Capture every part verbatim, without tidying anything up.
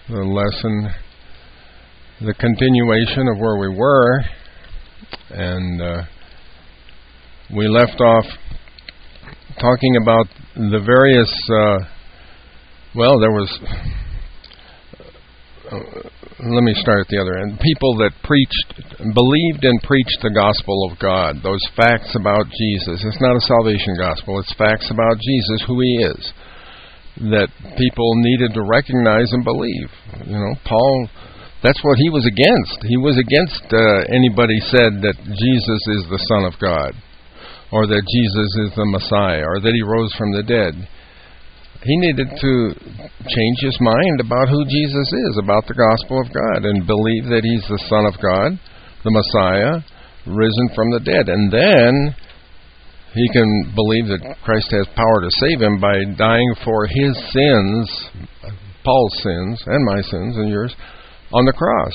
the lesson, the continuation of where we were, and uh, we left off talking about the various, uh, well, there was, uh, let me start at the other end, people that preached, believed and preached the gospel of God, those facts about Jesus. It's not a salvation gospel, it's facts about Jesus, who He is, that people needed to recognize and believe. You know, Paul, that's what he was against. He was against uh, anybody said that Jesus is the Son of God, or that Jesus is the Messiah, or that He rose from the dead. He needed to change his mind about who Jesus is, about the gospel of God, and believe that He's the Son of God, the Messiah, risen from the dead. And then he can believe that Christ has power to save him by dying for his sins, Paul's sins, and my sins, and yours, on the cross.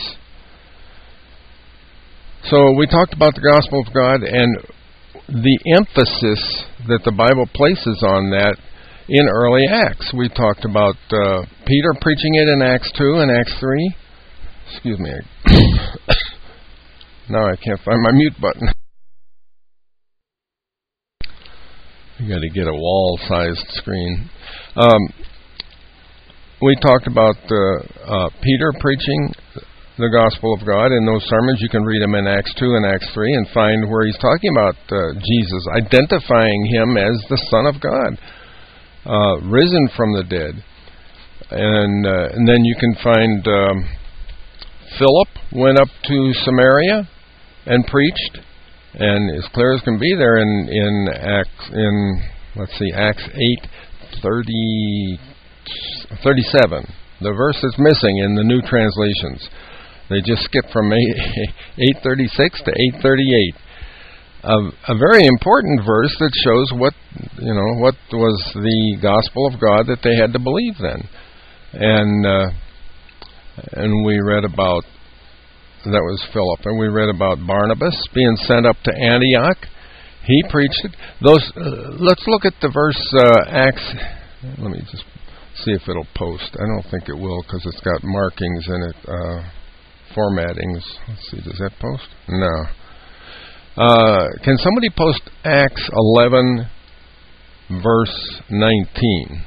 So we talked about the gospel of God and the emphasis that the Bible places on that in early Acts. We talked about uh, Peter preaching it in Acts two and Acts three. Excuse me. Now I can't find my mute button. You got to get a wall-sized screen. Um, we talked about uh, uh, Peter preaching the gospel of God. In those sermons, you can read them in Acts two and Acts three and find where he's talking about uh, Jesus, identifying Him as the Son of God, uh, risen from the dead. And, uh, and then you can find um, Philip went up to Samaria and preached, and as clear as can be there in in Acts in let's see Acts eight thirty thirty-seven, the verse that's missing in the new translations. They just skip from eight thirty-six to eight thirty-eight. A, a very important verse that shows what you know what was the gospel of God that they had to believe then, and uh, and we read about. That was Philip. And we read about Barnabas being sent up to Antioch. He preached it. Those. Uh, let's look at the verse uh, Acts. Let me just see if it'll post. I don't think it will because it's got markings in it, uh, formattings. Let's see. Does that post? No. Uh, can somebody post Acts eleven, verse nineteen?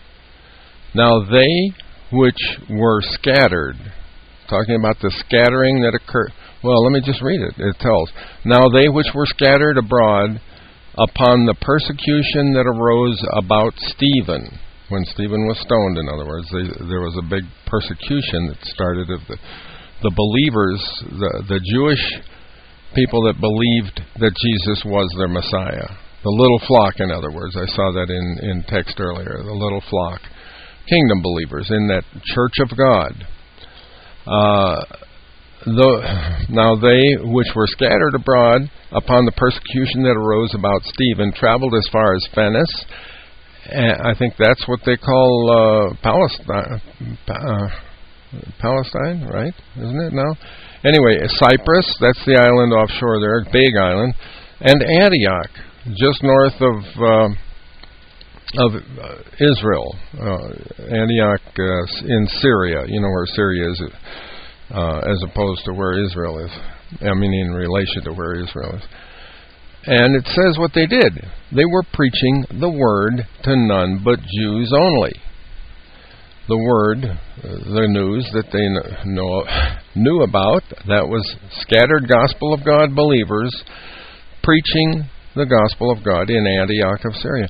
Now they which were scattered. Talking about the scattering that occurred. Well, let me just read it. It tells, now they which were scattered abroad upon the persecution that arose about Stephen, when Stephen was stoned, in other words, they, there was a big persecution that started of the, the believers, the, the Jewish people that believed that Jesus was their Messiah. The little flock, in other words. I saw that in, in text earlier. The little flock. Kingdom believers in that church of God. Uh, though, now they which were scattered abroad upon the persecution that arose about Stephen traveled as far as Phoenice. And I think that's what they call uh, Palestine, uh, Palestine, right? Isn't it now? Anyway, Cyprus, that's the island offshore there, big island, and Antioch, just north of uh, of uh, Israel, uh, Antioch uh, in Syria, you know where Syria is, uh, as opposed to where Israel is. I mean, in relation to where Israel is. And it says what they did. They were preaching the word to none but Jews only. The word, uh, the news that they know, knew about, that was scattered gospel of God believers preaching the gospel of God in Antioch of Syria.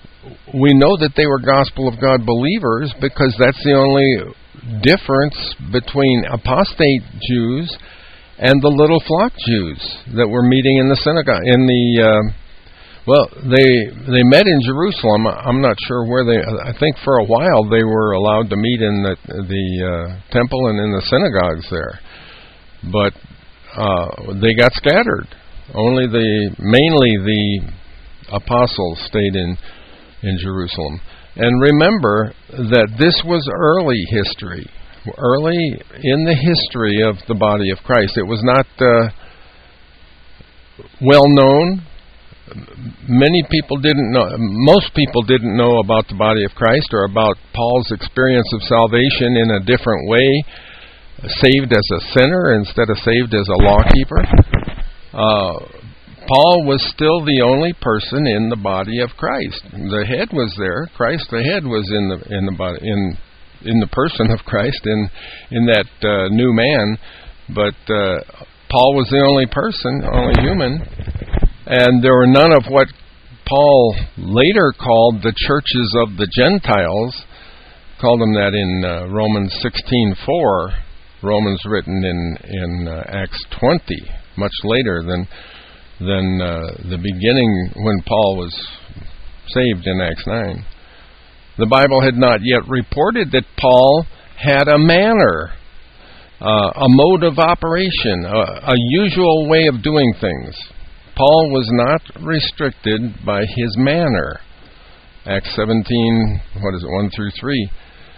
We know that they were gospel of God believers because that's the only difference between apostate Jews and the little flock Jews that were meeting in the synagogue. In the uh, well, they they met in Jerusalem. I'm not sure where they. I think for a while they were allowed to meet in the the uh, temple and in the synagogues there, but uh, they got scattered. Only the mainly the apostles stayed in. in Jerusalem. And remember that this was early history, early in the history of the body of Christ. It was not uh, well known many people didn't know, most people didn't know about the body of Christ or about Paul's experience of salvation in a different way, saved as a sinner instead of saved as a lawkeeper. Uh, Paul was still the only person in the body of Christ. The head was there. Christ, the head, was in the in the body in in the person of Christ, in in that uh, new man. But uh, Paul was the only person, only human, and there were none of what Paul later called the churches of the Gentiles. Called them that in uh, Romans sixteen four. Romans written in in uh, Acts twenty, much later than. than uh, the beginning when Paul was saved in Acts nine. The Bible had not yet reported that Paul had a manner, uh, a mode of operation, a, a usual way of doing things. Paul was not restricted by his manner. Acts seventeen, what is it, one through three.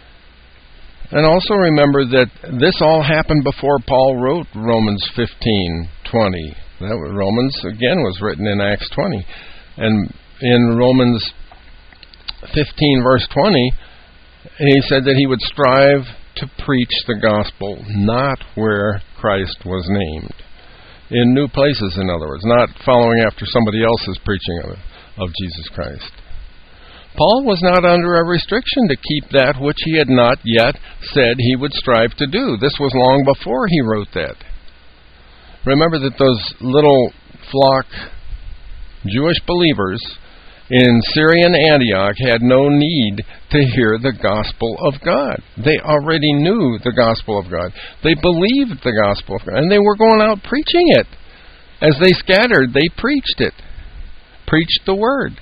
And also remember that this all happened before Paul wrote Romans fifteen twenty. That was, Romans, again, was written in Acts twenty. And in Romans fifteen, verse twenty, he said that he would strive to preach the gospel not where Christ was named. In new places, in other words, not following after somebody else's preaching of, of Jesus Christ. Paul was not under a restriction to keep that which he had not yet said he would strive to do. This was long before he wrote that. Remember that those little flock Jewish believers in Syrian Antioch had no need to hear the gospel of God. They already knew the gospel of God. They believed the gospel of God, and they were going out preaching it. As they scattered, they preached it. Preached the word.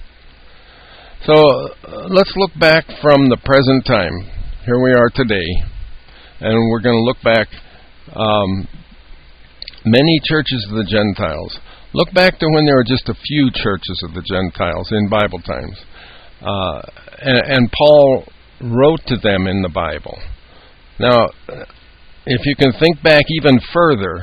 So uh, let's look back from the present time. Here we are today, and we're going to look back um, many churches of the Gentiles. Look back to when there were just a few churches of the Gentiles in Bible times. Uh, and, and Paul wrote to them in the Bible. Now, if you can think back even further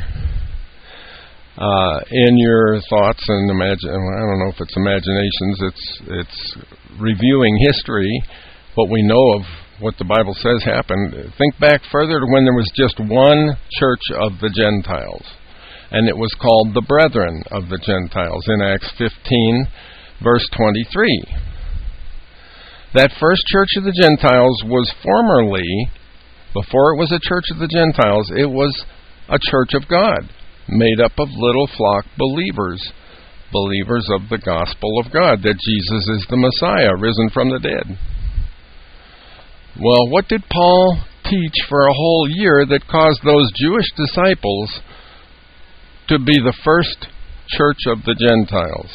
uh, in your thoughts and imagine, I don't know if it's imaginations, it's it's reviewing history, what we know of what the Bible says happened. Think back further to when there was just one church of the Gentiles. And it was called the Brethren of the Gentiles in Acts fifteen, verse twenty-three. That first church of the Gentiles was formerly, before it was a church of the Gentiles, it was a church of God, made up of little flock believers, believers of the gospel of God, that Jesus is the Messiah, risen from the dead. Well, what did Paul teach for a whole year that caused those Jewish disciples to be the first church of the Gentiles?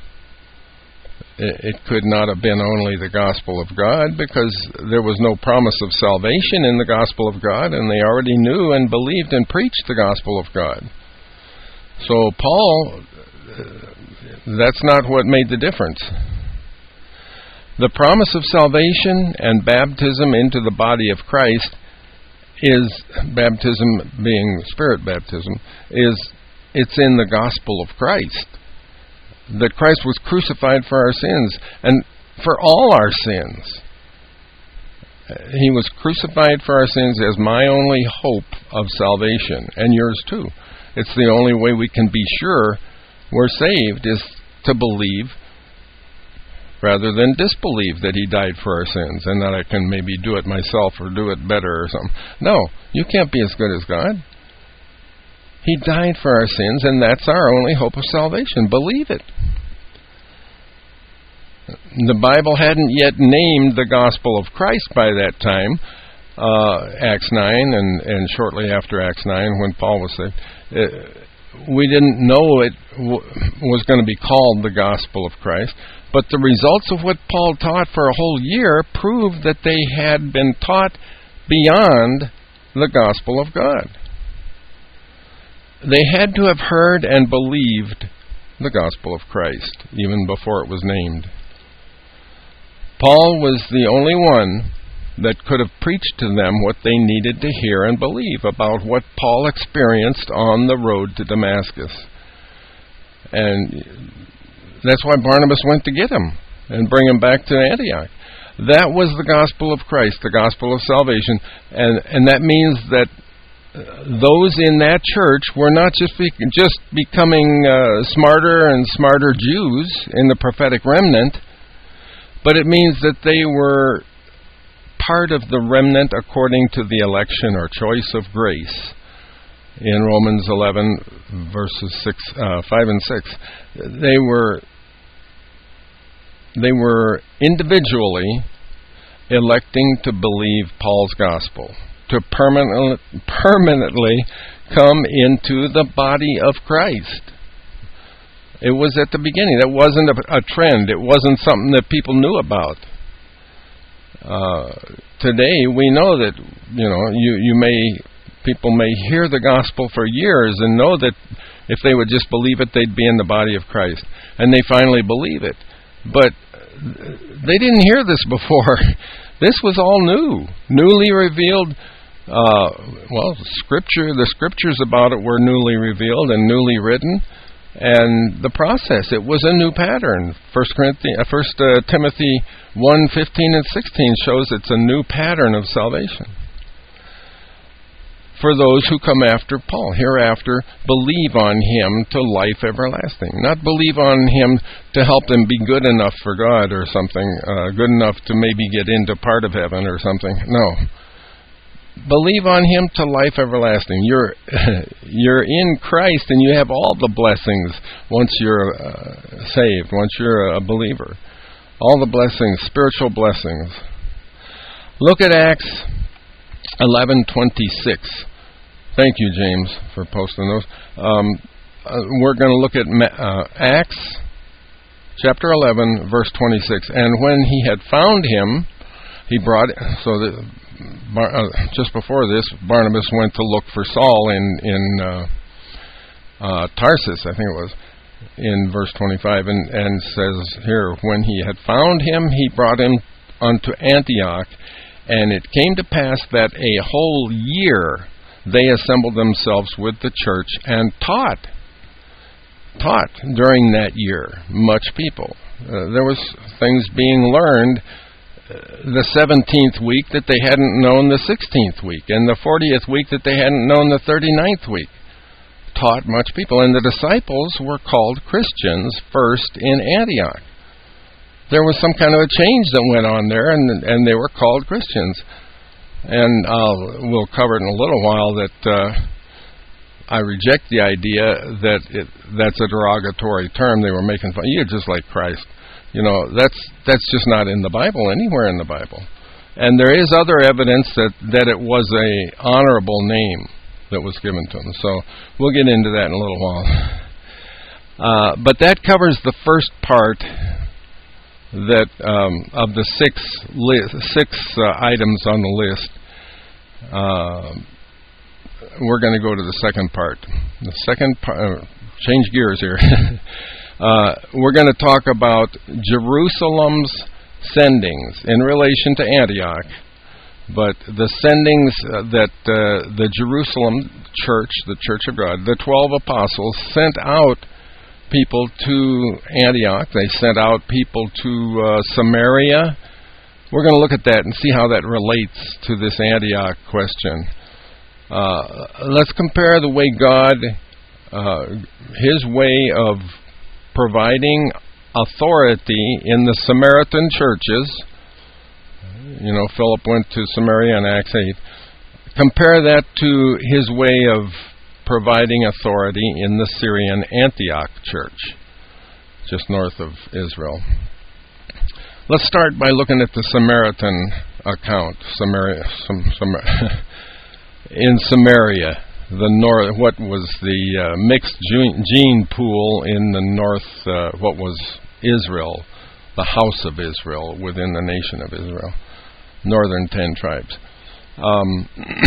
It could not have been only the gospel of God, because there was no promise of salvation in the gospel of God, and they already knew and believed and preached the gospel of God. So Paul, that's not what made the difference. The promise of salvation and baptism into the body of Christ is, baptism being spirit baptism, is it's in the gospel of Christ. That Christ was crucified for our sins, and for all our sins. He was crucified for our sins as my only hope of salvation, and yours too. It's the only way we can be sure we're saved, is to believe rather than disbelieve that He died for our sins, and that I can maybe do it myself or do it better or something. No, you can't be as good as God. He died for our sins, and that's our only hope of salvation. Believe it. The Bible hadn't yet named the gospel of Christ by that time, uh, Acts nine, and, and shortly after Acts nine, when Paul was saved. Uh, we didn't know it w- was going to be called the gospel of Christ, but the results of what Paul taught for a whole year proved that they had been taught beyond the gospel of God. They had to have heard and believed the gospel of Christ, even before it was named. Paul was the only one that could have preached to them what they needed to hear and believe about what Paul experienced on the road to Damascus. And that's why Barnabas went to get him and bring him back to Antioch. That was the gospel of Christ, the gospel of salvation, and and that means that those in that church were not just be, just becoming uh, smarter and smarter Jews in the prophetic remnant, but it means that they were part of the remnant according to the election or choice of grace. In Romans eleven, verses six, uh, five and six, they were they were individually electing to believe Paul's gospel, to permanently, permanently come into the body of Christ. It was at the beginning. That wasn't a, a trend. It wasn't something that people knew about. Uh, today, we know that, you know, you, you may, people may hear the gospel for years and know that if they would just believe it, they'd be in the body of Christ. And they finally believe it. But they didn't hear this before. This was all new, newly revealed. Uh, well, scripture, the scriptures about it were newly revealed and newly written, and the process, it was a new pattern. First Corinthians, uh, First uh, Timothy one fifteen and sixteen shows it's a new pattern of salvation for those who come after Paul. Hereafter, believe on him to life everlasting. Not believe on him to help them be good enough for God or something, uh, good enough to maybe get into part of heaven or something. No. Believe on him to life everlasting. You're you're in Christ and you have all the blessings once you're uh, saved, once you're a believer. All the blessings, spiritual blessings. Look at Acts eleven twenty-six. Thank you, James, for posting those. Um, uh, we're going to look at uh, Acts chapter eleven, verse twenty-six. And when he had found him, he brought. So the, Bar, uh, just before this, Barnabas went to look for Saul in in uh, uh, Tarsus, I think it was, in verse twenty-five, and, and says here, when he had found him, he brought him unto Antioch, and it came to pass that a whole year they assembled themselves with the church and taught, taught during that year much people. Uh, there was things being learned the seventeenth week that they hadn't known the sixteenth week, and the fortieth week that they hadn't known the thirty-ninth week. Taught much people, and the disciples were called Christians first in Antioch. There was some kind of a change that went on there, and and they were called Christians. And uh, we'll cover it in a little while that uh, I reject the idea that it, that's a derogatory term. They were making fun. You're just like Christ. You know, that's that's just not in the Bible, anywhere in the Bible. And there is other evidence that, that it was a honorable name that was given to him. So we'll get into that in a little while. Uh, but that covers the first part that um, of the six li- six uh, items on the list. Uh, we're going to go to the second part. The second part, uh, change gears here. uh, we're going to talk about Jerusalem's sendings in relation to Antioch, but the sendings uh, that uh, the Jerusalem church, the Church of God, the twelve apostles sent out people to Antioch. They sent out people to uh, Samaria. We're going to look at that and see how that relates to this Antioch question. Uh, let's compare the way God, uh, His way of providing authority in the Samaritan churches. You know, Philip went to Samaria in Acts eight. Compare that to His way of providing authority in the Syrian Antioch church, just north of Israel. Let's start by looking at the Samaritan account. Samaria, some, some, in Samaria, the north, what was the uh, mixed gene, gene pool in the north, uh, what was Israel, the house of Israel within the nation of Israel, northern ten tribes. Um,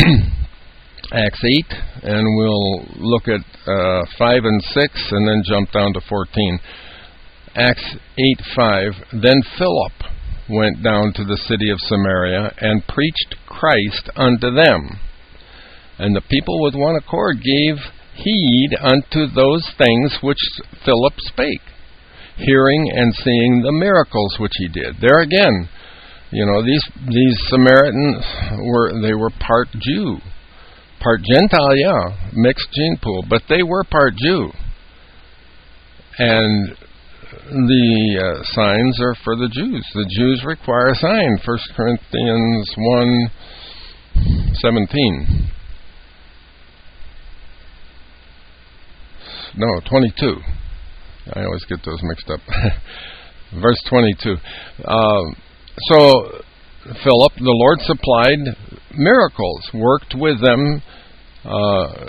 Acts eight, and we'll look at uh, five and six, and then jump down to fourteen. Acts eight five, then Philip went down to the city of Samaria and preached Christ unto them. And the people with one accord gave heed unto those things which Philip spake. hearing and seeing the miracles which he did. There again, you know, these these Samaritans were they were part Jew, part Gentile, yeah, mixed gene pool, but they were part Jew. And the uh, signs are for the Jews. The Jews require a sign. First Corinthians one seventeen. No, twenty-two. I always get those mixed up. Verse twenty-two. Uh, so, Philip, the Lord supplied miracles, worked with them, uh,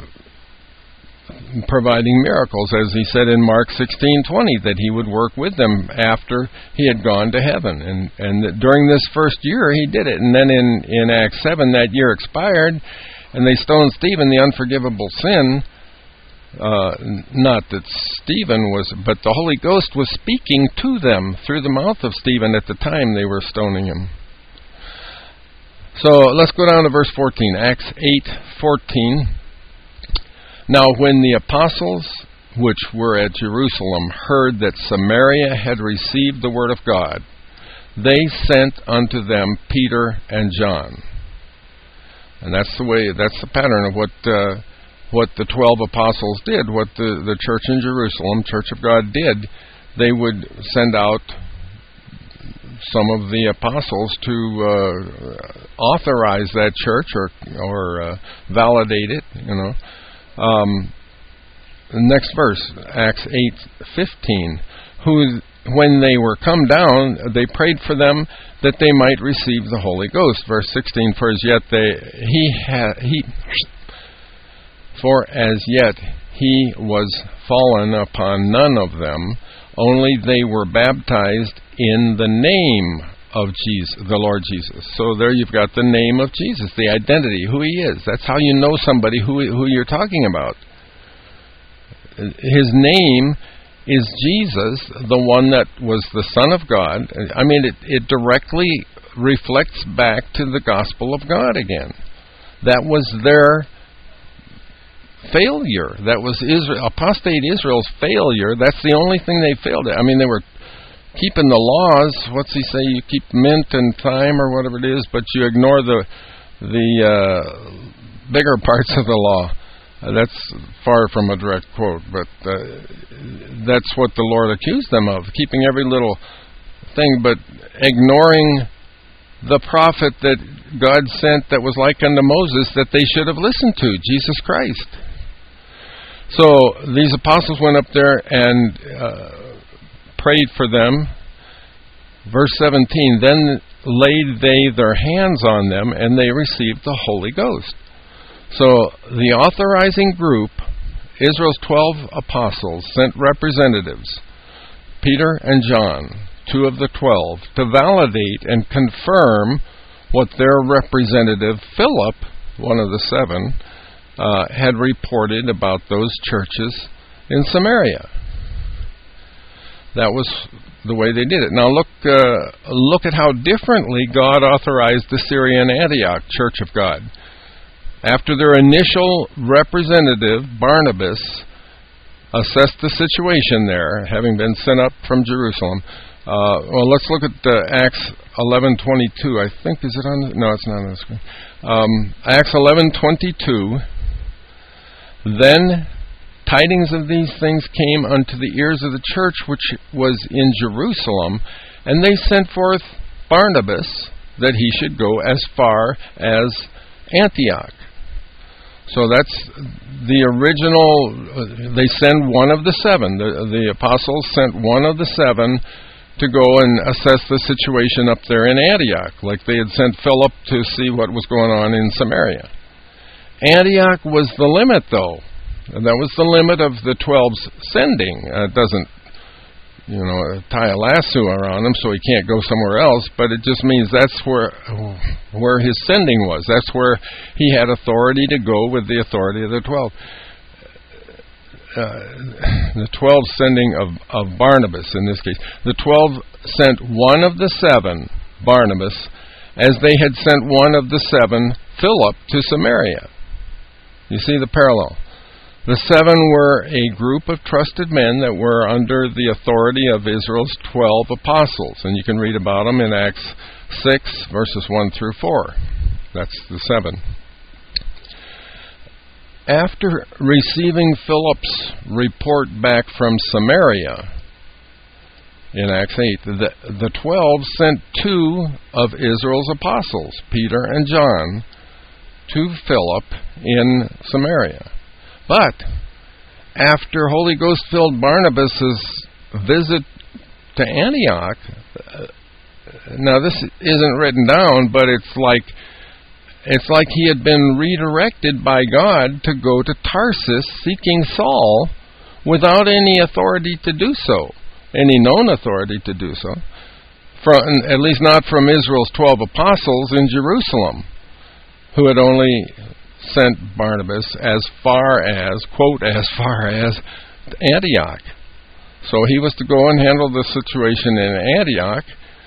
providing miracles, as he said in Mark sixteen twenty, that he would work with them after he had gone to heaven. And and that during this first year, he did it. And then in, in Acts seven, that year expired, and they stoned Stephen, the unforgivable sin. Uh, not that Stephen was, but the Holy Ghost was speaking to them through the mouth of Stephen at the time they were stoning him. So let's go down to verse fourteen, Acts eight fourteen. Now when the apostles which were at Jerusalem heard that Samaria had received the word of God, they sent unto them Peter and John. And that's the way, that's the pattern of what uh, what the twelve apostles did, what the, the church in Jerusalem, Church of God, did. They would send out some of the apostles to uh, authorize that church or or uh, validate it, you know. Um, next verse, Acts eight fifteen. Who, when they were come down, they prayed for them that they might receive the Holy Ghost. Verse sixteen. For as yet they he ha, he. For as yet he was fallen upon none of them, only they were baptized in the name of Jesus, the Lord Jesus. So there you've got the name of Jesus, the identity, who he is. That's how you know somebody who who you're talking about. His name is Jesus, the one that was the Son of God. I mean, it, it directly reflects back to the gospel of God again. That was their failure. That was Israel, apostate Israel's failure. That's the only thing they failed at. I mean, they were keeping the laws. What's he say? You keep mint and thyme or whatever it is, but you ignore the the uh, bigger parts of the law. Uh, that's far from a direct quote, but uh, that's what the Lord accused them of, keeping every little thing, but ignoring the prophet that God sent that was like unto Moses that they should have listened to, Jesus Christ. So these apostles went up there and uh, prayed for them. Verse seventeen, then laid they their hands on them and they received the Holy Ghost. So the authorizing group, Israel's twelve apostles, sent representatives, Peter and John, two of the twelve, to validate and confirm what their representative, Philip, one of the seven, uh, had reported about those churches in Samaria. That was the way they did it. Now look, uh, look at how differently God authorized the Syrian Antioch Church of God. After their initial representative, Barnabas, assessed the situation there, having been sent up from Jerusalem. Uh, well, let's look at uh, Acts eleven twenty-two. I think, is it on? The, no, it's not on the screen. Um, Acts eleven twenty-two. Then tidings of these things came unto the ears of the church which was in Jerusalem, and they sent forth Barnabas that he should go as far as Antioch. So that's the original. Uh, they send one of the seven. The, the apostles sent one of the seven to go and assess the situation up there in Antioch, like they had sent Philip to see what was going on in Samaria. Antioch was the limit, though. And that was the limit of the twelve's sending. Uh, it doesn't, you know, tie a lasso around him so he can't go somewhere else, but it just means that's where where his sending was. That's where he had authority to go with the authority of the twelve. Uh, the twelve sending of, of Barnabas, in this case. The twelve sent one of the seven, Barnabas, as they had sent one of the seven, Philip, to Samaria. You see the parallel. The seven were a group of trusted men that were under the authority of Israel's twelve apostles. And you can read about them in Acts six, verses one through four. That's the seven. After receiving Philip's report back from Samaria, in Acts eight, the, the twelve sent two of Israel's apostles, Peter and John, to Philip in Samaria. But after Holy Ghost-filled Barnabas' visit to Antioch, uh, now this isn't written down, but it's like it's like he had been redirected by God to go to Tarsus seeking Saul without any authority to do so, any known authority to do so, from, at least not from Israel's twelve apostles in Jerusalem, who had only sent Barnabas as far as, quote, as far as Antioch. So he was to go and handle the situation in Antioch,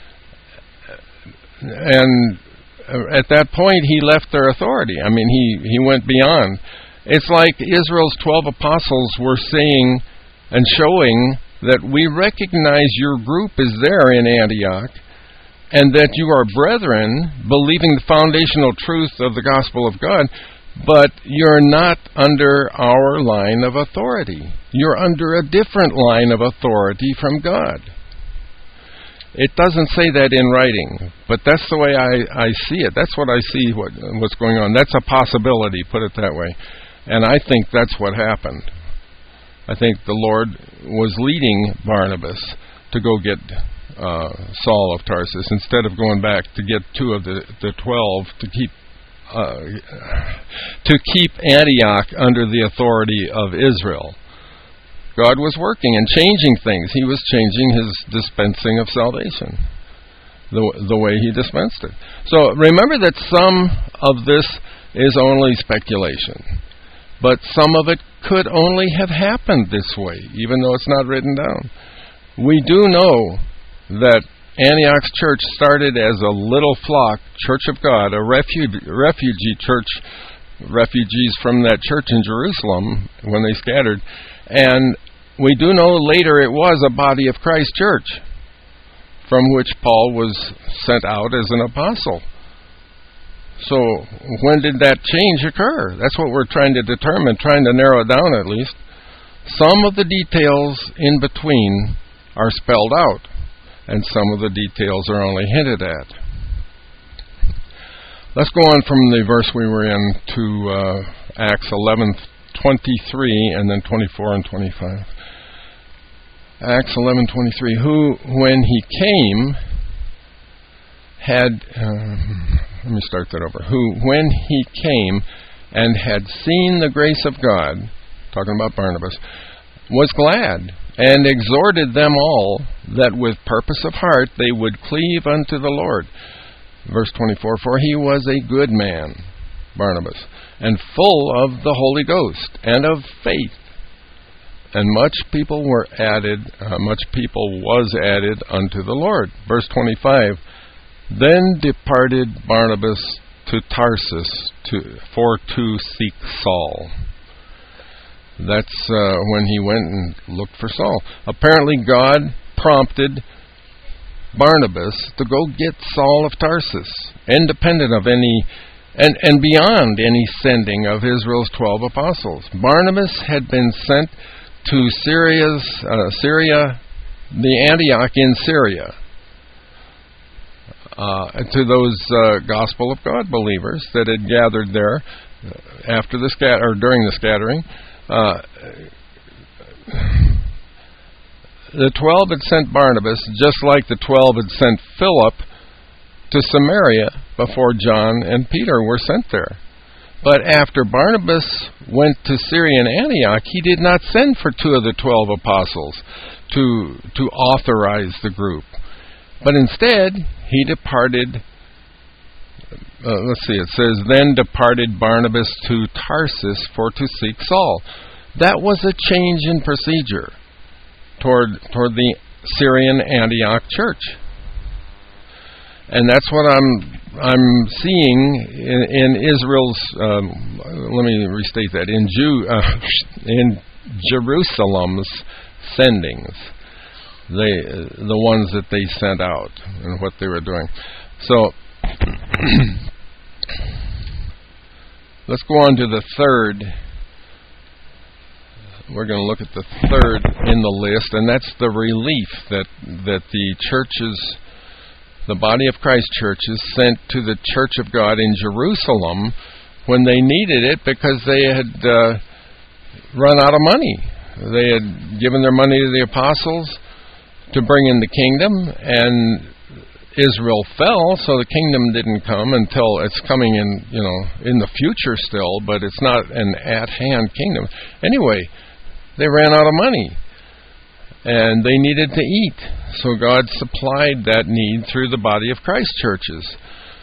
and at that point he left their authority. I mean, he, he went beyond. It's like Israel's twelve apostles were saying and showing that we recognize your group is there in Antioch, and that you are brethren, believing the foundational truth of the gospel of God, but you're not under our line of authority. You're under a different line of authority from God. It doesn't say that in writing, but that's the way I, I see it. That's what I see what, what's going on. That's a possibility, put it that way. And I think that's what happened. I think the Lord was leading Barnabas to go get uh, Saul of Tarsus instead of going back to get two of the, the twelve to keep uh, to keep Antioch under the authority of Israel. God was working and changing things. He was changing His dispensing of salvation, the the way He dispensed it. So remember that some of this is only speculation, but some of it could only have happened this way, even though it's not written down. We do know that Antioch's church started as a little flock, Church of God, a refugee, refugee church, refugees from that church in Jerusalem when they scattered. And we do know later it was a body of Christ church, from which Paul was sent out as an apostle. So when did that change occur? That's what we're trying to determine, trying to narrow it down at least. Some of the details in between are spelled out, and some of the details are only hinted at. Let's go on from the verse we were in to uh, Acts eleven twenty-three and then twenty-four and twenty-five. Acts eleven twenty-three. Who, when he came, had... Uh, let me start that over. Who, when he came and had seen the grace of God, talking about Barnabas, was glad, and exhorted them all that with purpose of heart they would cleave unto the Lord. Verse twenty-four, for he was a good man, Barnabas, and full of the Holy Ghost and of faith. And much people were added, uh, much people was added unto the Lord. Verse twenty-five, then departed Barnabas to Tarsus to, for to seek Saul. That's uh, when he went and looked for Saul. Apparently God prompted Barnabas to go get Saul of Tarsus, independent of any, and, and beyond any sending of Israel's twelve apostles. Barnabas had been sent to Syria's, uh, Syria, the Antioch in Syria, uh, to those uh, Gospel of God believers that had gathered there after the scat or during the scattering. Uh, the twelve had sent Barnabas, just like the twelve had sent Philip to Samaria before John and Peter were sent there. But after Barnabas went to Syrian Antioch, he did not send for two of the twelve apostles to to authorize the group. But instead, he departed, uh, let's see, it says, then departed Barnabas to Tarsus for to seek Saul. That was a change in procedure toward toward the Syrian Antioch church. And that's what I'm I'm seeing in, in Israel's, um, let me restate that, in, Jew, uh, in Jerusalem's sendings, they, the ones that they sent out and what they were doing. So, let's go on to the third. We're going to look at the third in the list, and that's the relief that that the churches, the body of Christ churches, sent to the Church of God in Jerusalem when they needed it because they had uh, run out of money. They had given their money to the apostles to bring in the kingdom, and Israel fell, so the kingdom didn't come until it's coming in, you know, in the future still, but it's not an at-hand kingdom. Anyway, they ran out of money, and they needed to eat. So God supplied that need through the body of Christ churches.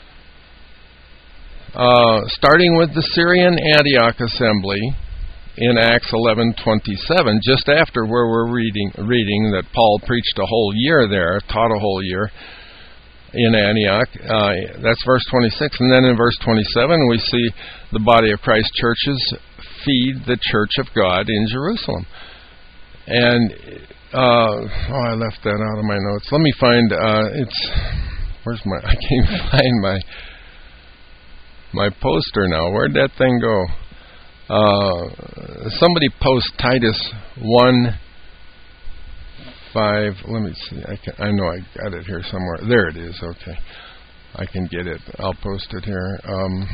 Uh, starting with the Syrian Antioch assembly in Acts eleven twenty-seven, just after where we're reading, reading that Paul preached a whole year there, taught a whole year in Antioch. Uh, that's verse twenty-six. And then in verse twenty-seven, we see the body of Christ churches feed the church of God in Jerusalem. And, uh, oh, I left that out of my notes. Let me find, uh, it's, where's my, I can't find my, my poster now. Where'd that thing go? Uh, somebody post Titus one, five, let me see, I can, I know I got it here somewhere. There it is, okay. I can get it. I'll post it here. Um,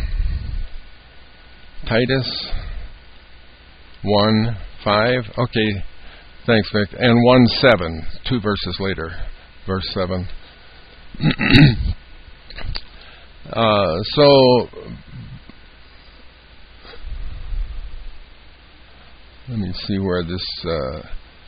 Titus one, five, okay, thanks, Vic. And one, seven, two verses later, verse seven. uh, so, let me see where this, uh,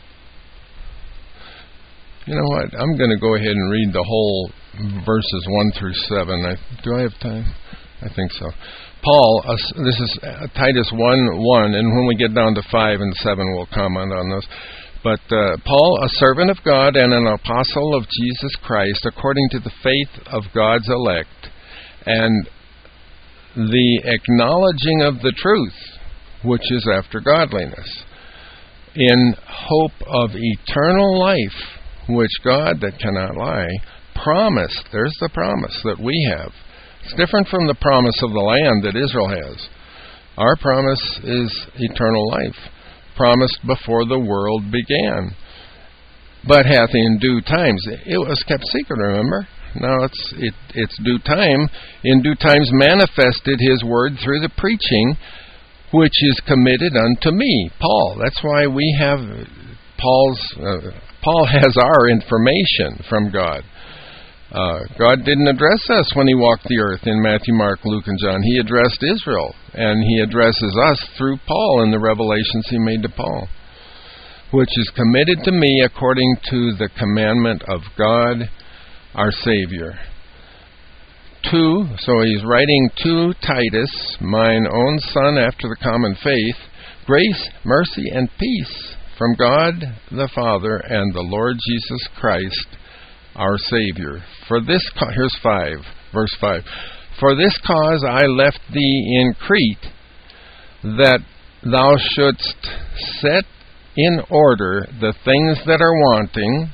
you know what, I'm going to go ahead and read the whole verses one through seven. I, do I have time? I think so. Paul, uh, this is uh, Titus one, one, and when we get down to five and seven, we'll comment on those. But uh, Paul, a servant of God and an apostle of Jesus Christ, according to the faith of God's elect, and the acknowledging of the truth, which is after godliness, in hope of eternal life, which God, that cannot lie, promised. There's the promise that we have. It's different from the promise of the land that Israel has. Our promise is eternal life, promised before the world began, but hath in due times. It was kept secret, remember? Now it's it, it's due time. In due times manifested his word through the preaching, which is committed unto me, Paul. That's why we have Paul's. Uh, Paul has our information from God. Uh, God didn't address us when he walked the earth in Matthew, Mark, Luke, and John. He addressed Israel, and he addresses us through Paul in the revelations he made to Paul, which is committed to me according to the commandment of God, our Savior. Two, so he's writing to Titus, mine own son after the common faith, grace, mercy, and peace from God the Father and the Lord Jesus Christ, our Savior. For this, co- here's five, verse five. For this cause I left thee in Crete, that thou shouldst set in order the things that are wanting.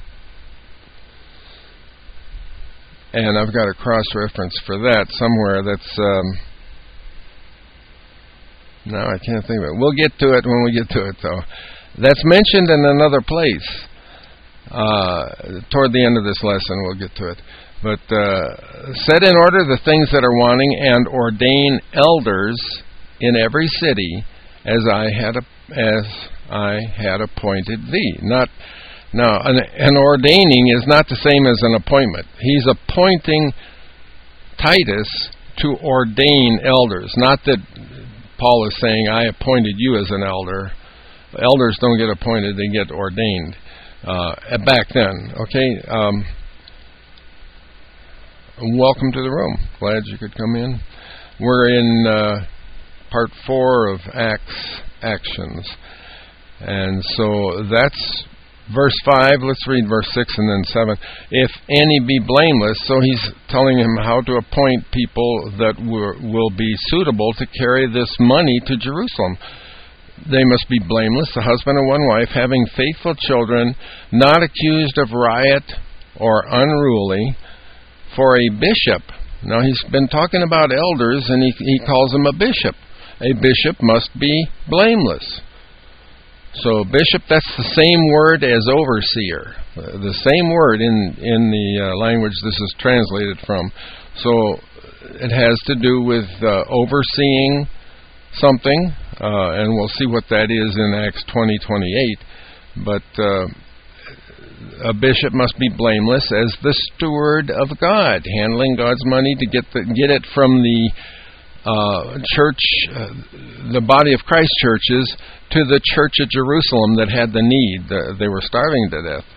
And I've got a cross-reference for that somewhere. That's um, no, I can't think of it. We'll get to it when we get to it, though. That's mentioned in another place. Uh, toward the end of this lesson, we'll get to it. But uh, set in order the things that are wanting, and ordain elders in every city, as I had as I had appointed thee. Not now, an, an ordaining is not the same as an appointment. He's appointing Titus to ordain elders. Not that Paul is saying, I appointed you as an elder. Elders don't get appointed; they get ordained. Uh, back then, okay. Um, welcome to the room. Glad you could come in. We're in uh, part four of Acts Actions, and so that's verse five, let's read verse six and then seven. If any be blameless, so he's telling him how to appoint people that were, will be suitable to carry this money to Jerusalem. They must be blameless, a husband and one wife, having faithful children, not accused of riot or unruly, for a bishop. Now he's been talking about elders, and he, he calls them a bishop. A bishop must be blameless. So bishop, that's the same word as overseer. Uh, the same word in, in the uh, language this is translated from. So it has to do with uh, overseeing something, uh, and we'll see what that is in Acts twenty twenty-eight. But uh, a bishop must be blameless as the steward of God, handling God's money to get the, get it from the uh, church, uh, the body of Christ churches, to the church at Jerusalem that had the need. Uh, they were starving to death.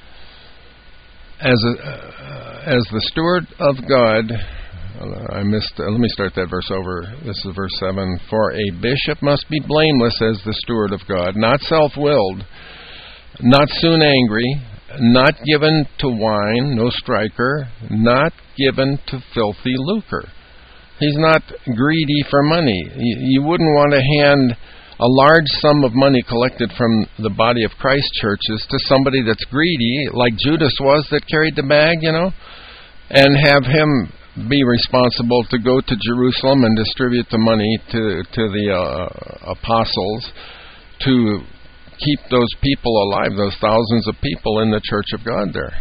As a, uh, as the steward of God, uh, I missed. Uh, let me start that verse over. This is verse seven. For a bishop must be blameless as the steward of God, not self-willed, not soon angry, not given to wine, no striker, not given to filthy lucre. He's not greedy for money. You, you wouldn't want to hand a large sum of money collected from the body of Christ churches to somebody that's greedy, like Judas was that carried the bag, you know, and have him be responsible to go to Jerusalem and distribute the money to, to the uh, apostles to keep those people alive, those thousands of people in the church of God there.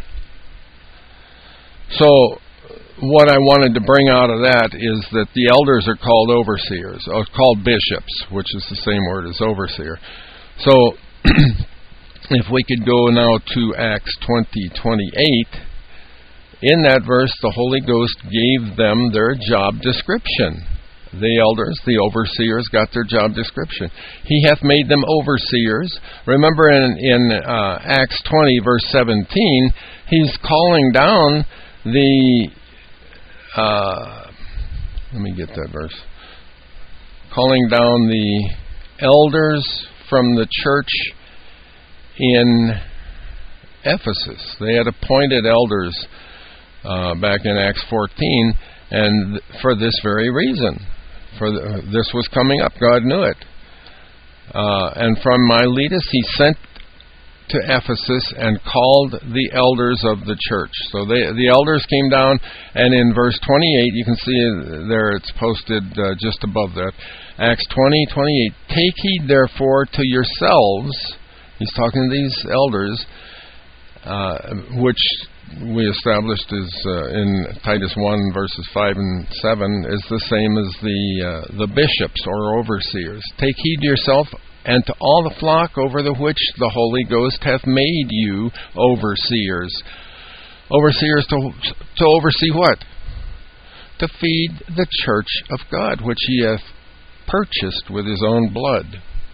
So what I wanted to bring out of that is that the elders are called overseers, or called bishops, which is the same word as overseer. So if we could go now to Acts twenty twenty-eight, in that verse the Holy Ghost gave them their job description. The elders, the overseers, got their job description. He hath made them overseers. Remember in, in uh, Acts twenty, verse seventeen, he's calling down the... Uh, let me get that verse. Calling down the elders from the church in Ephesus. They had appointed elders uh, back in Acts fourteen, and th- for this very reason. For the, this was coming up. God knew it. Uh, and from Miletus he sent to Ephesus and called the elders of the church. So they, the elders came down, and in verse twenty-eight, you can see there it's posted uh, just above that. Acts twenty twenty-eight. Take heed therefore to yourselves. He's talking to these elders, uh, which we established is uh, in Titus one verses five and seven is the same as the uh, the bishops or overseers. Take heed to yourself and to all the flock over the which the Holy Ghost hath made you overseers. Overseers to to oversee what? To feed the church of God, which he hath purchased with his own blood.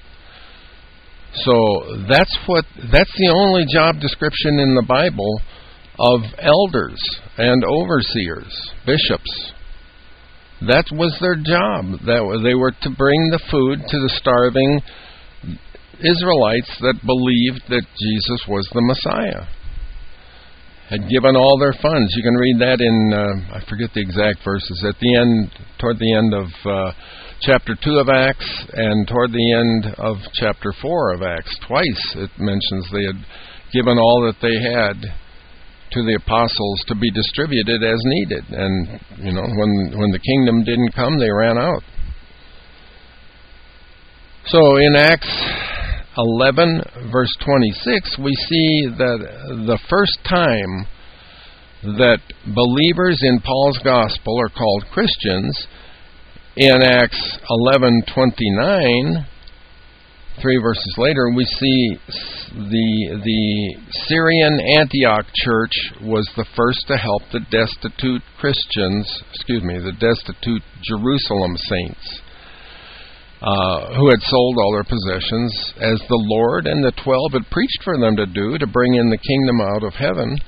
So that's what that's the only job description in the Bible of elders and overseers, bishops. That was their job. That they were to bring the food to the starving Israelites that believed that Jesus was the Messiah. Had given all their funds. You can read that in, uh, I forget the exact verses, at the end, toward the end of uh, chapter two of Acts and toward the end of chapter four of Acts. Twice it mentions they had given all that they had to the apostles to be distributed as needed. And, you know, when when the kingdom didn't come, they ran out. So in Acts eleven, verse twenty-six, we see that the first time that believers in Paul's gospel are called Christians, in Acts eleven twenty-nine, three verses later, we see the the Syrian Antioch church was the first to help the destitute Christians, excuse me, the destitute Jerusalem saints, uh, who had sold all their possessions, as the Lord and the twelve had preached for them to do, to bring in the kingdom out of heaven.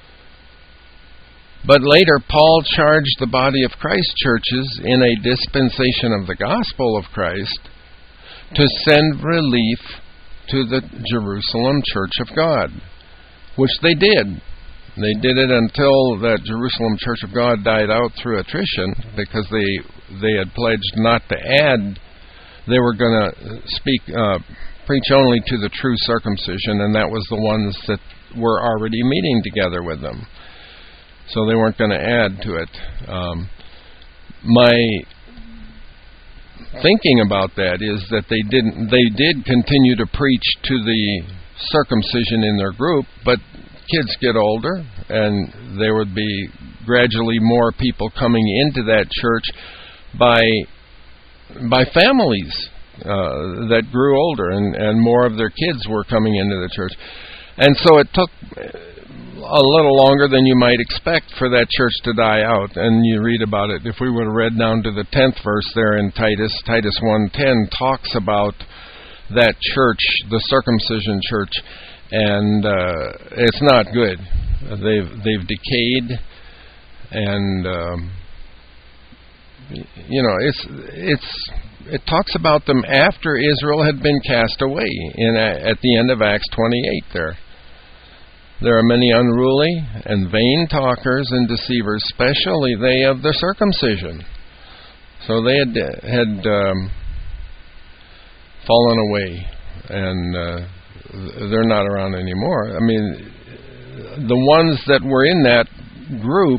But later, Paul charged the body of Christ churches in a dispensation of the gospel of Christ to send relief to the Jerusalem Church of God, which they did. They did it until that Jerusalem Church of God died out through attrition, because they they had pledged not to add. They were going to speak, uh, preach only to the true circumcision, and that was the ones that were already meeting together with them. So they weren't going to add to it. Um, my thinking about that is that they didn't. They did continue to preach to the circumcision in their group, but kids get older, and there would be gradually more people coming into that church by by families uh, that grew older, and, and more of their kids were coming into the church. And so it took a little longer than you might expect for that church to die out. And you read about it. If we would have read down to the tenth verse there in Titus, Titus one ten talks about that church, the circumcision church, and uh, it's not good. They've they've decayed, and um, you know it's it's it talks about them after Israel had been cast away in at the end of Acts twenty-eight. There, there are many unruly and vain talkers and deceivers, especially they of the circumcision. So they had had um, fallen away, and uh, they're not around anymore. I mean, the ones that were in that group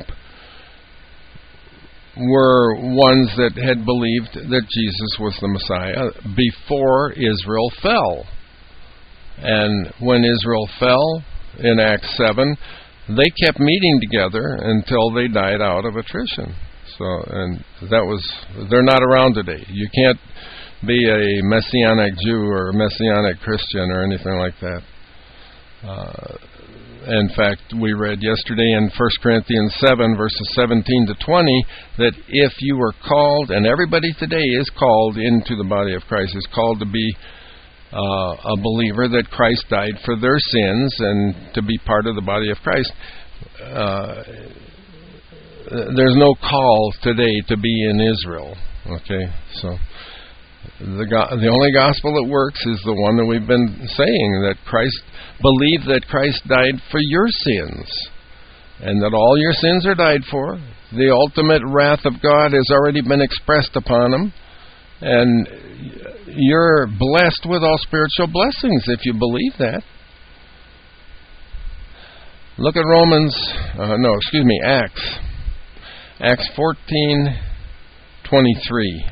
were ones that had believed that Jesus was the Messiah before Israel fell. And when Israel fell in Acts seven, they kept meeting together until they died out of attrition. So, and that was, they're not around today. You can't be a Messianic Jew or a Messianic Christian or anything like that. Uh, in fact, we read yesterday in First Corinthians seven, verses seventeen to twenty, that if you were called, and everybody today is called into the body of Christ, is called to be uh, a believer, that Christ died for their sins and to be part of the body of Christ. Uh, there's no call today to be in Israel. Okay, so The, go- the only gospel that works is the one that we've been saying, that Christ, believe that Christ died for your sins, and that all your sins are died for. The ultimate wrath of God has already been expressed upon him, and you're blessed with all spiritual blessings if you believe that. Look at Romans, uh, no, excuse me, Acts. Acts fourteen twenty-three.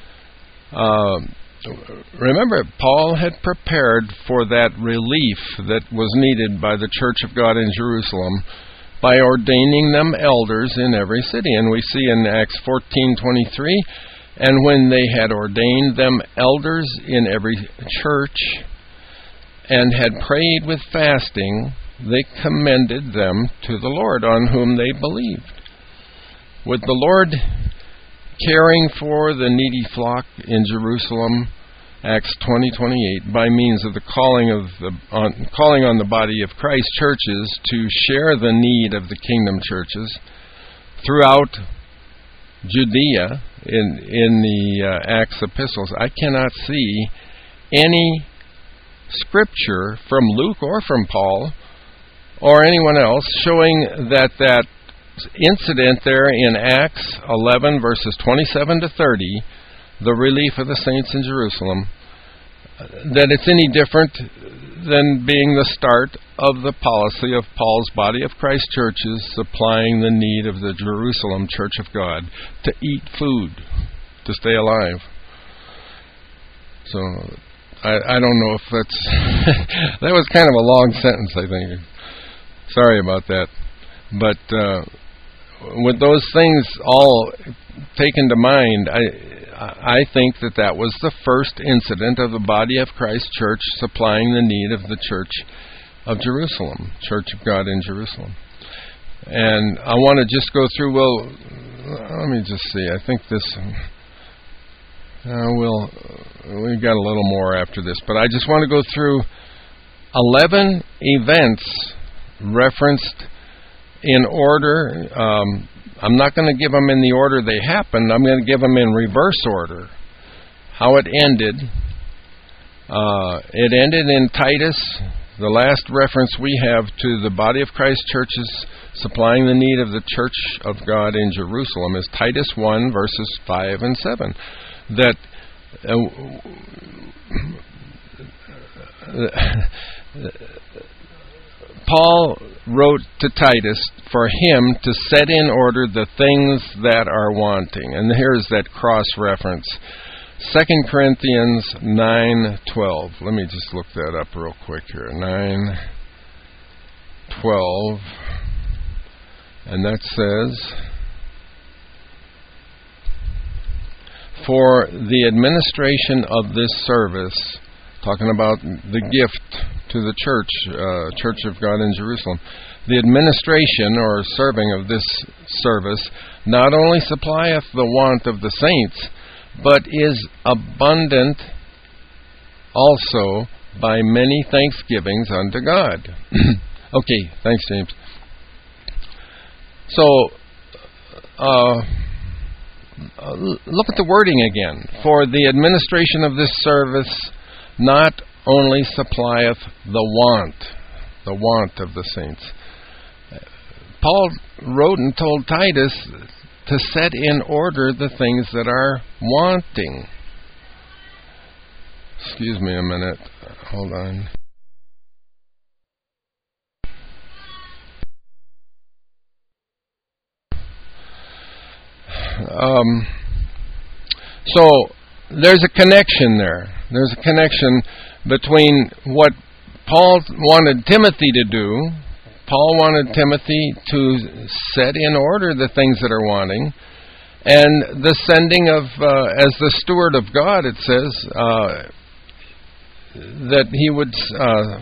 Uh, remember, Paul had prepared for that relief that was needed by the Church of God in Jerusalem by ordaining them elders in every city. And we see in Acts fourteen twenty-three, and when they had ordained them elders in every church and had prayed with fasting, they commended them to the Lord, on whom they believed. With the Lord caring for the needy flock in Jerusalem, Acts twenty twenty-eight, by means of the calling of the on, calling on the body of Christ churches to share the need of the kingdom churches throughout Judea in in the uh, Acts epistles. I cannot see any scripture from Luke or from Paul or anyone else showing that that incident there in Acts eleven, verses twenty-seven to thirty, the relief of the saints in Jerusalem, that it's any different than being the start of the policy of Paul's body of Christ churches supplying the need of the Jerusalem Church of God to eat food, to stay alive. So, I, I don't know if that's... that was kind of a long sentence, I think. Sorry about that. But... Uh, with those things all taken to mind, I I think that that was the first incident of the body of Christ Church supplying the need of the Church of Jerusalem, Church of God in Jerusalem. And I want to just go through, well, let me just see, I think this, uh, we'll, we've got a little more after this, but I just want to go through eleven events referenced in order. um, I'm not going to give them in the order they happened. I'm going to give them in reverse order. How it ended, Uh, it ended in Titus. The last reference we have to the body of Christ churches supplying the need of the church of God in Jerusalem is Titus one, verses five and seven. That uh, Paul wrote to Titus for him to set in order the things that are wanting. And here's that cross-reference. Second Corinthians nine twelve. Let me just look that up real quick here. nine twelve. And that says, for the administration of this service, talking about the gift to the church, uh, Church of God in Jerusalem, the administration or serving of this service not only supplieth the want of the saints, but is abundant also by many thanksgivings unto God. Okay, thanks, James. So, uh, look at the wording again. For the administration of this service not only supplieth the want, the want of the saints. Paul wrote and told Titus to set in order the things that are wanting. Excuse me a minute. Hold on. Um, so there's a connection there. There's a connection between what Paul wanted Timothy to do. Paul wanted Timothy to set in order the things that are wanting, and the sending of, uh, as the steward of God, it says, uh, that he would uh,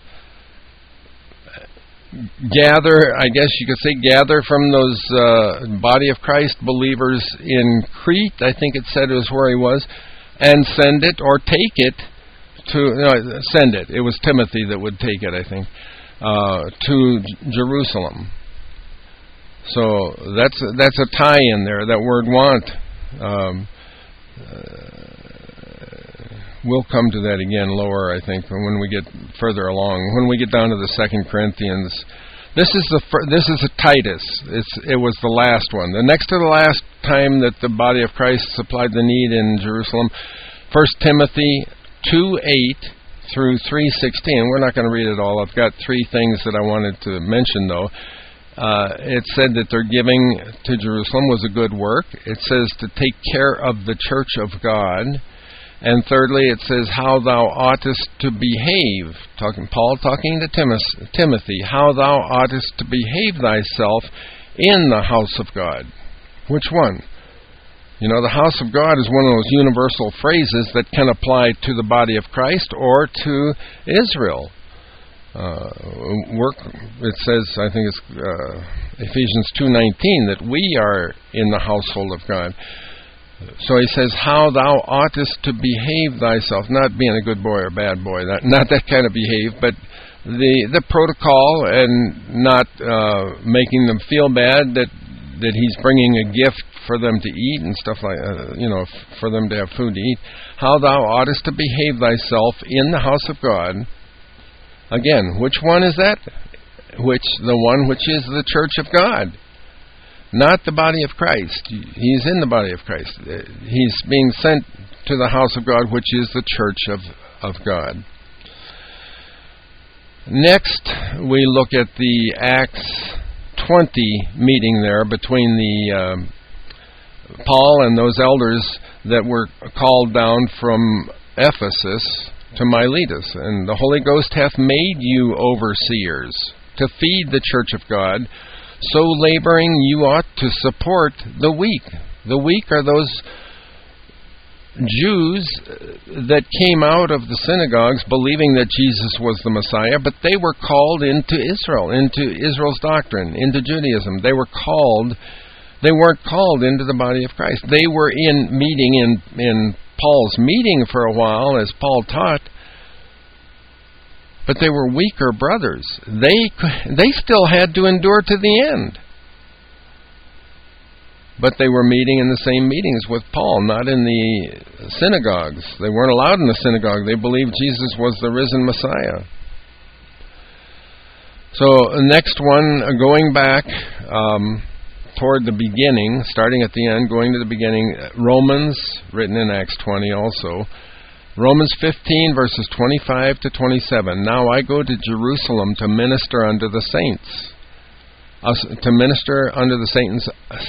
gather, I guess you could say, gather from those uh, body of Christ believers in Crete, I think it said it was where he was, and send it or take it to, no, send it. It was Timothy that would take it, I think. Uh, to J- Jerusalem. So that's a, that's a tie in there. That word "want." Um, uh, we'll come to that again lower, I think, when we get further along. When we get down to the Second Corinthians, this is the fir- this is a Titus. It's it was the last one. The next to the last time that the body of Christ supplied the need in Jerusalem, First Timothy two eight. Through three sixteen. We're not going to read it all. I've got three things that I wanted to mention, though. Uh, it said that their giving to Jerusalem was a good work. It says to take care of the church of God. And thirdly, it says how thou oughtest to behave. Talking Paul talking to Tim- Timothy, how thou oughtest to behave thyself in the house of God. Which one? You know, the house of God is one of those universal phrases that can apply to the body of Christ or to Israel. Uh, work. It says, I think it's uh, Ephesians two nineteen, that we are in the household of God. So he says, how thou oughtest to behave thyself, not being a good boy or bad boy, that, not that kind of behave, but the the protocol and not uh, making them feel bad that that he's bringing a gift for them to eat and stuff like uh, you know, f- for them to have food to eat. How thou oughtest to behave thyself in the house of God. Again, which one is that? Which the one which is the church of God, not the body of Christ. He's in the body of Christ. He's being sent to the house of God, which is the church of of God. Next, we look at the Acts twenty meeting there between the um, Paul and those elders that were called down from Ephesus to Miletus. And the Holy Ghost hath made you overseers to feed the church of God, so laboring you ought to support the weak. The weak are those Jews that came out of the synagogues believing that Jesus was the Messiah, but they were called into Israel, into Israel's doctrine, into Judaism. They were called, they weren't called into the body of Christ. They were in meeting in, in Paul's meeting for a while, as Paul taught, but they were weaker brothers. They, they still had to endure to the end. But they were meeting in the same meetings with Paul, not in the synagogues. They weren't allowed in the synagogue. They believed Jesus was the risen Messiah. So, next one, going back um, toward the beginning, starting at the end, going to the beginning, Romans, written in Acts twenty also. Romans fifteen, verses twenty-five to twenty-seven. Now I go to Jerusalem to minister unto the saints. Uh, to minister unto the saints.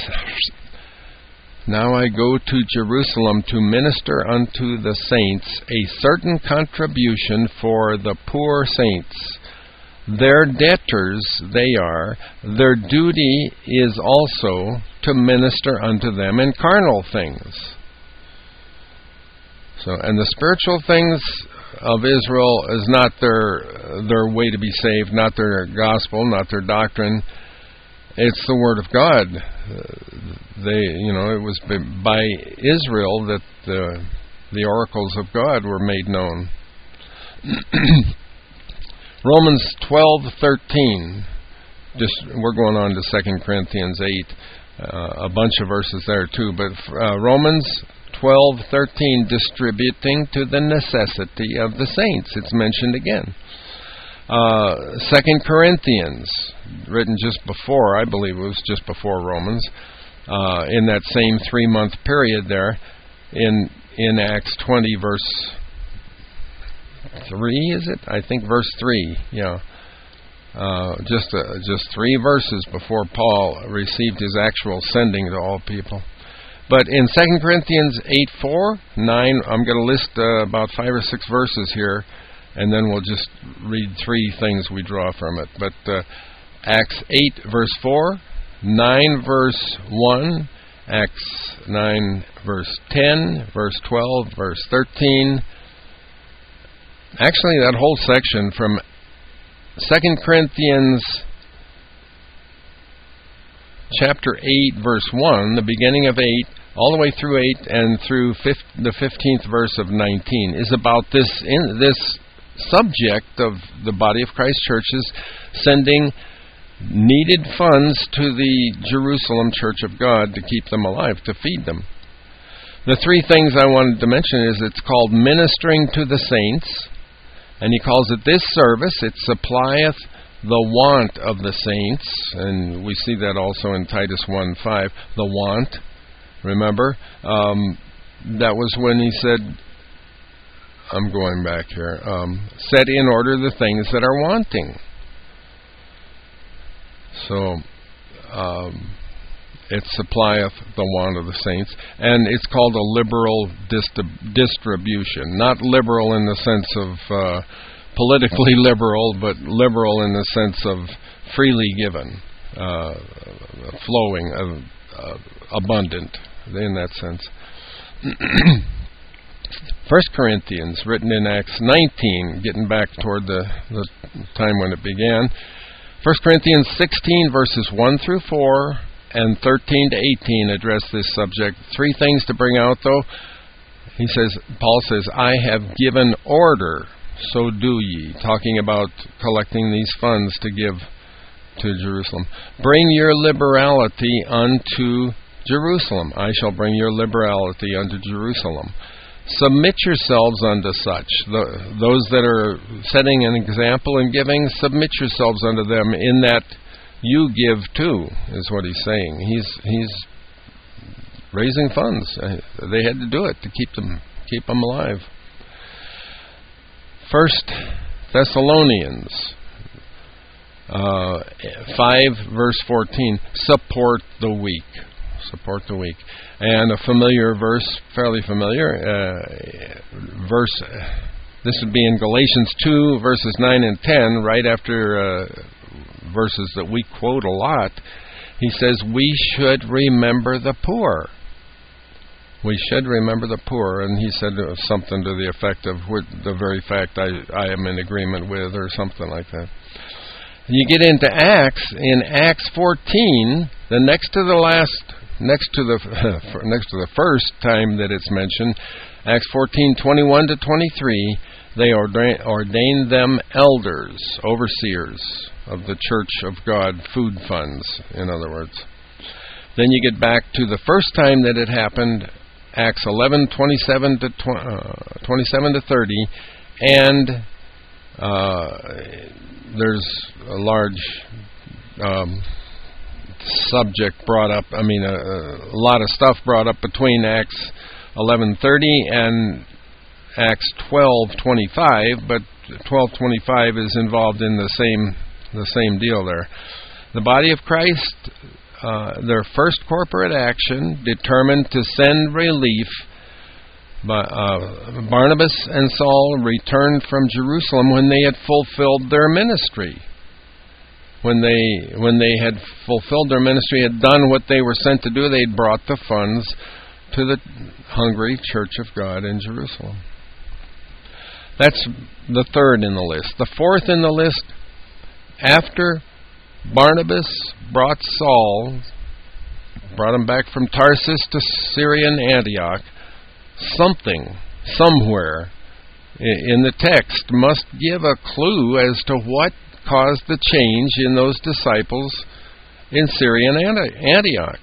Now I go to Jerusalem to minister unto the saints a certain contribution for the poor saints. Their debtors they are. Their duty is also to minister unto them in carnal things. So, and the spiritual things of Israel is not their their way to be saved, not their gospel, not their doctrine. It's the Word of God. They, you know, it was by Israel that the the oracles of God were made known. Romans twelve thirteen. Just we're going on to Second Corinthians eight. Uh, a bunch of verses there too, but uh, Romans twelve thirteen, distributing to the necessity of the saints. It's mentioned again. Uh, Second Corinthians, written just before, I believe it was just before Romans, uh, in that same three-month period there, in in Acts twenty, verse three, is it? I think verse three, yeah. Uh, just uh, just three verses before Paul received his actual sending to all people. But in Second Corinthians eight four, nine, I'm going to list uh, about five or six verses here, and then we'll just read three things we draw from it. But uh, Acts eight, verse four, nine, verse one, Acts nine, verse ten, verse twelve, verse thirteen. Actually, that whole section from Second Corinthians chapter eight, verse one, the beginning of eight, all the way through eight and through the fifteenth verse of nineteen, is about this in, this subject of the body of Christ churches sending needed funds to the Jerusalem Church of God to keep them alive, to feed them. The three things I wanted to mention is it's called ministering to the saints, and he calls it this service. It supplieth the want of the saints, and we see that also in Titus one five, the want. Remember? Um, that was when he said, I'm going back here, um, set in order the things that are wanting. So, um, it supplieth the want of the saints, and it's called a liberal dist- distribution. Not liberal in the sense of uh, politically liberal, but liberal in the sense of freely given, uh, flowing, uh, uh, abundant, in that sense. First Corinthians, written in Acts nineteen, getting back toward the, the time when it began. First Corinthians sixteen, verses one through four, and thirteen to eighteen address this subject. Three things to bring out, though. He says, Paul says, I have given order, so do ye, talking about collecting these funds to give to Jerusalem. Bring your liberality unto Jerusalem. I shall bring your liberality unto Jerusalem. Submit yourselves unto such. The, those that are setting an example in giving, submit yourselves unto them in that you give too, is what he's saying. He's he's raising funds. They had to do it to keep them keep them alive. First Thessalonians uh, five, verse fourteen. Support the weak. Support the weak. And a familiar verse, fairly familiar, uh, verse, this would be in Galatians two, verses nine and ten, right after uh, verses that we quote a lot. He says, we should remember the poor. We should remember the poor. And he said something to the effect of the very fact I, I am in agreement with, or something like that. You get into Acts, in Acts fourteen, the next to the last... Next to the next to the first time that it's mentioned, Acts fourteen twenty-one to twenty-three, they ordain, ordained them elders, overseers of the Church of God, food funds, in other words. Then you get back to the first time that it happened, Acts eleven, twenty-seven to twenty-seven to thirty, and uh, there's a large um, subject brought up. I mean, a, a lot of stuff brought up between Acts eleven thirty and Acts twelve twenty-five, but twelve twenty-five is involved in the same the same deal there. The body of Christ, uh, their first corporate action, determined to send relief. But, uh, Barnabas and Saul returned from Jerusalem when they had fulfilled their ministry. When they when they had fulfilled their ministry, had done what they were sent to do, they'd brought the funds to the hungry church of God in Jerusalem. That's the third in the list. The fourth in the list, after Barnabas brought Saul, brought him back from Tarsus to Syrian Antioch, something, somewhere in the text must give a clue as to what caused the change in those disciples in Syrian Antioch.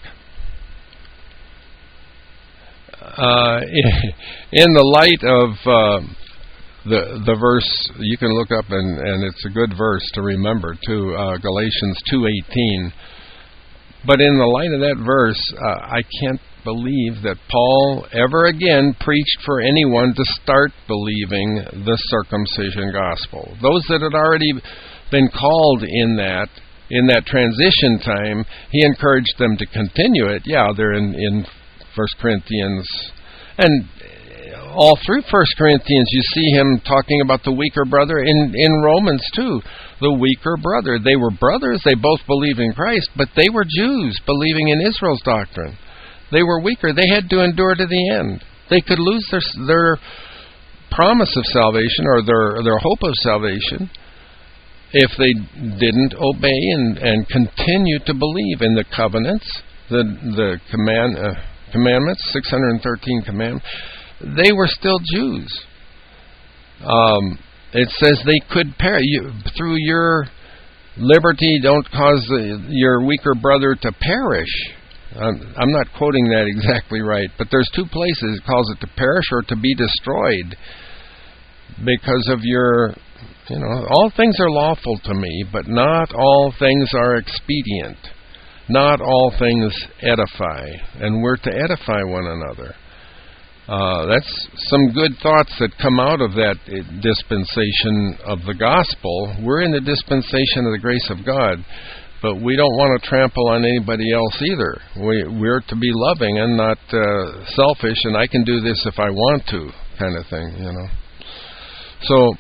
Uh, in the light of uh, the the verse, you can look up, and, and it's a good verse to remember too, uh, Galatians two eighteen. But in the light of that verse, uh, I can't believe that Paul ever again preached for anyone to start believing the circumcision gospel. Those that had already been called in that in that transition time, he encouraged them to continue it. Yeah, they're in, in First Corinthians, and all through First Corinthians you see him talking about the weaker brother. In, in Romans too, the weaker brother. They were brothers, they both believed in Christ, but they were Jews believing in Israel's doctrine. They were weaker. They had to endure to the end. They could lose their their promise of salvation, or their their hope of salvation, if they didn't obey and, and continue to believe in the covenants, the the command uh, commandments, six hundred thirteen commandments. They were still Jews. Um, it says they could perish. You, through your liberty, don't cause the, your weaker brother to perish. I'm, I'm not quoting that exactly right, but there's two places it calls it to perish or to be destroyed because of your, you know, all things are lawful to me, but not all things are expedient. Not all things edify, and we're to edify one another. Uh, that's some good thoughts that come out of that dispensation of the gospel. We're in the dispensation of the grace of God, but we don't want to trample on anybody else either. We, we're to be loving and not uh, selfish, and I can do this if I want to, kind of thing, you know. So,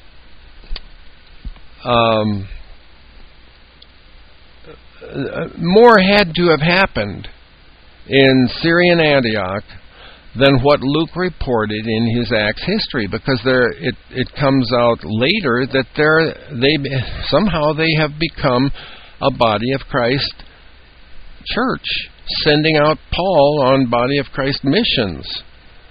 um, more had to have happened in Syrian Antioch than what Luke reported in his Acts history, because there it, it comes out later that there they somehow they have become a body of Christ church, sending out Paul on body of Christ missions.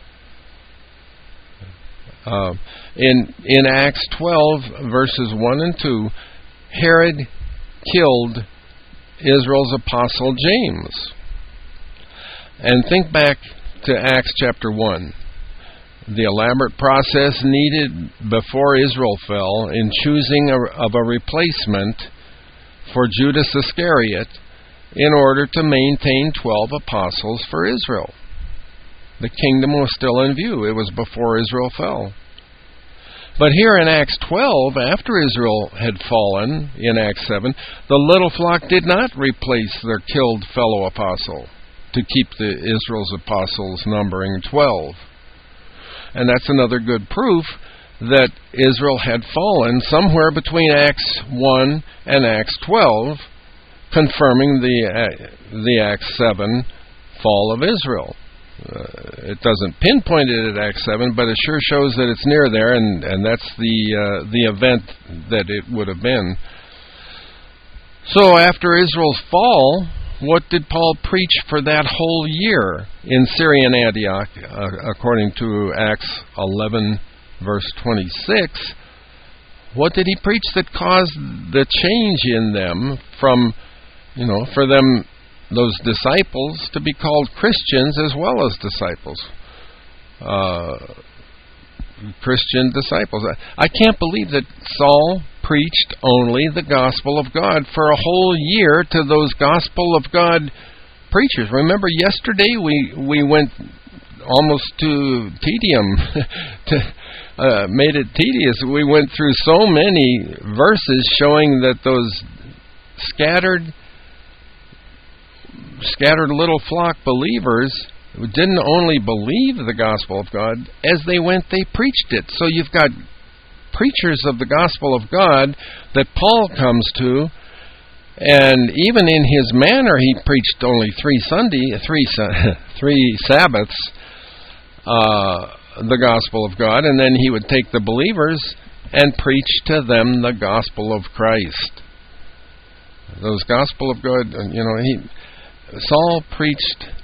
Uh, in in Acts twelve verses one and two, Herod killed Israel's apostle James. And think back to Acts chapter one. The elaborate process needed before Israel fell in choosing a, of a replacement for Judas Iscariot in order to maintain twelve apostles for Israel. The kingdom was still in view. It was before Israel fell. But here in Acts twelve, after Israel had fallen, in Acts seven, the little flock did not replace their killed fellow apostle to keep the Israel's apostles numbering twelve. And that's another good proof that Israel had fallen somewhere between Acts one and Acts twelve, confirming the uh, the Acts seven fall of Israel. Uh, it doesn't pinpoint it at Acts seven, but it sure shows that it's near there, and, and that's the uh, the event that it would have been. So after Israel's fall, what did Paul preach for that whole year in Syrian Antioch, uh, according to Acts eleven, verse twenty-six? What did he preach that caused the change in them from, you know, for them those disciples to be called Christians as well as disciples. Uh, Christian disciples. I, I can't believe that Saul preached only the gospel of God for a whole year to those gospel of God preachers. Remember yesterday we, we went almost to tedium, to, uh, made it tedious. We went through so many verses showing that those scattered, scattered little flock believers didn't only believe the gospel of God, as they went, they preached it. So you've got preachers of the gospel of God that Paul comes to, and even in his manner, he preached only three Sunday, three three Sabbaths, uh, the gospel of God, and then he would take the believers and preach to them the gospel of Christ. Those gospel of God, you know, he Saul preached.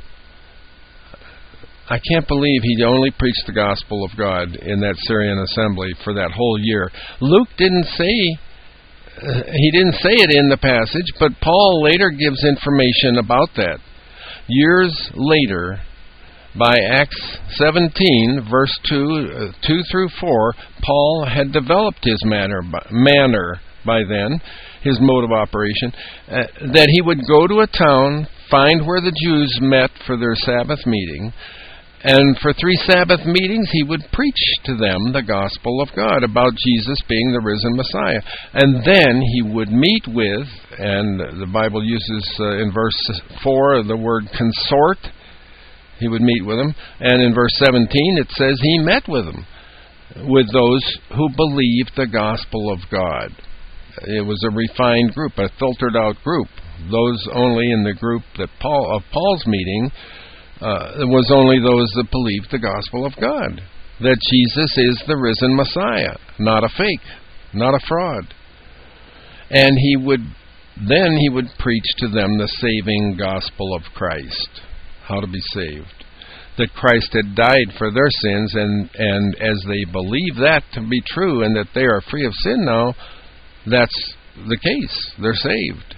I can't believe he only preached the gospel of God in that Syrian assembly for that whole year. Luke didn't say, uh, he didn't say it in the passage, but Paul later gives information about that. Years later, by Acts seventeen, verse two, uh, two through four, Paul had developed his manner by, manner by then, his mode of operation, uh, that he would go to a town, find where the Jews met for their Sabbath meeting, and for three Sabbath meetings, he would preach to them the gospel of God about Jesus being the risen Messiah. And then he would meet with, and the Bible uses uh, in verse four the word consort. He would meet with them. And in verse seventeen, it says he met with them, with those who believed the gospel of God. It was a refined group, a filtered out group. Those only in the group that Paul of Paul's meeting, Uh, it was only those that believed the gospel of God, that Jesus is the risen Messiah, not a fake, not a fraud. And he would then he would preach to them the saving gospel of Christ, how to be saved, that Christ had died for their sins, and, and as they believe that to be true and that they are free of sin now, that's the case. They're saved.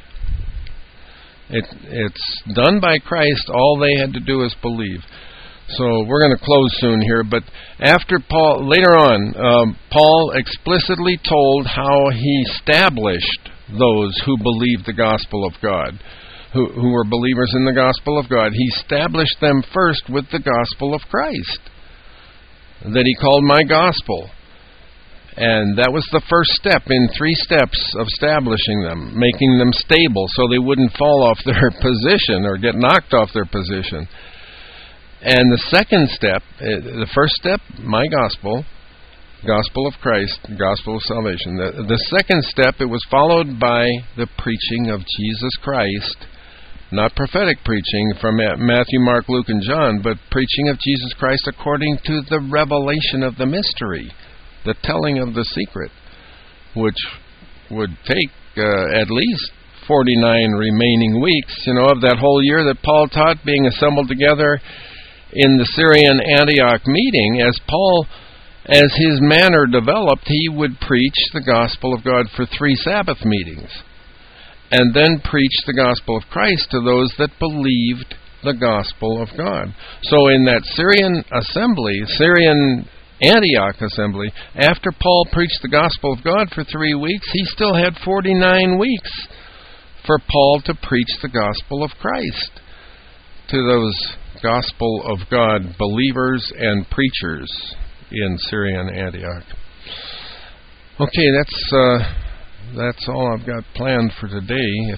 It, it's done by Christ. All they had to do is believe. So we're going to close soon here. But after Paul, later on, um, Paul explicitly told how he established those who believed the gospel of God, who, who were believers in the gospel of God. He established them first with the gospel of Christ, that he called my gospel. And that was the first step in three steps of establishing them, making them stable so they wouldn't fall off their position or get knocked off their position. And the second step, the first step, my gospel, gospel of Christ, gospel of salvation. The, the second step, it was followed by the preaching of Jesus Christ, not prophetic preaching from Matthew, Mark, Luke, and John, but preaching of Jesus Christ according to the revelation of the mystery, the telling of the secret, which would take uh, at least forty-nine remaining weeks, you know, of that whole year that Paul taught, being assembled together in the Syrian Antioch meeting. As Paul, as his manner developed, he would preach the gospel of God for three Sabbath meetings, and then preach the gospel of Christ to those that believed the gospel of God. So in that Syrian assembly, Syrian Antioch assembly, after Paul preached the gospel of God for three weeks, he still had forty-nine weeks for Paul to preach the gospel of Christ to those gospel of God believers and preachers in Syrian Antioch. Okay, that's uh, that's all I've got planned for today.